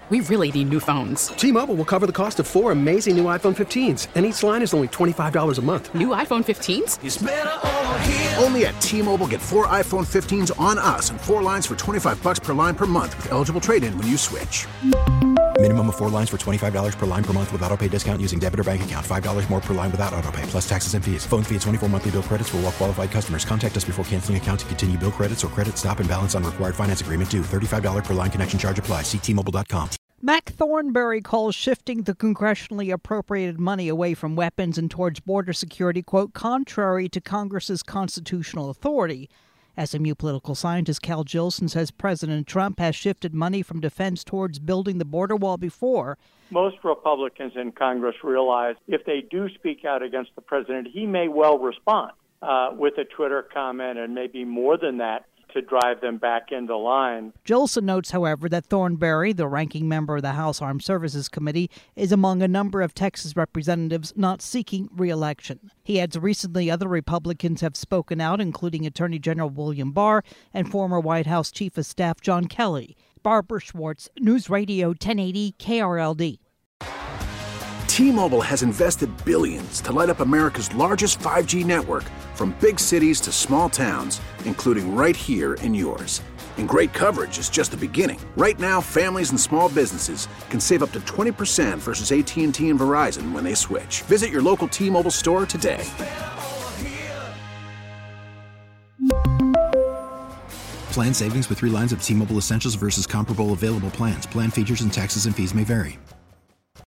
We really need new phones. T-Mobile will cover the cost of 4 amazing new iPhone 15s, and each line is only $25 a month. New iPhone 15s? It's better over here. Only at T-Mobile, get 4 iPhone 15s on us and 4 lines for $25 per line per month with eligible trade-in when you switch. Minimum of 4 lines for $25 per line per month with autopay discount using debit or bank account. $5 more per line without autopay, plus taxes and fees. Phone fee at 24 monthly bill credits for well-qualified customers. Contact us before canceling account to continue bill credits or credit stop and balance on required finance agreement due. $35 per line connection charge applies. See T-Mobile.com. Mac Thornberry calls shifting the congressionally appropriated money away from weapons and towards border security, quote, contrary to Congress's constitutional authority. SMU political scientist Cal Jillson says President Trump has shifted money from defense towards building the border wall before. Most Republicans in Congress realize if they do speak out against the president, he may well respond with a Twitter comment and maybe more than that to drive them back into line. Jillson notes, however, that Thornberry, the ranking member of the House Armed Services Committee, is among a number of Texas representatives not seeking re-election. He adds recently other Republicans have spoken out, including Attorney General William Barr and former White House Chief of Staff John Kelly. Barbara Schwartz, News Radio 1080 KRLD. T-Mobile has invested billions to light up America's largest 5G network, from big cities to small towns, including right here in yours. And great coverage is just the beginning. Right now, families and small businesses can save up to 20% versus AT&T and Verizon when they switch. Visit your local T-Mobile store today. Plan savings with 3 lines of T-Mobile Essentials versus comparable available plans. Plan features and taxes and fees may vary.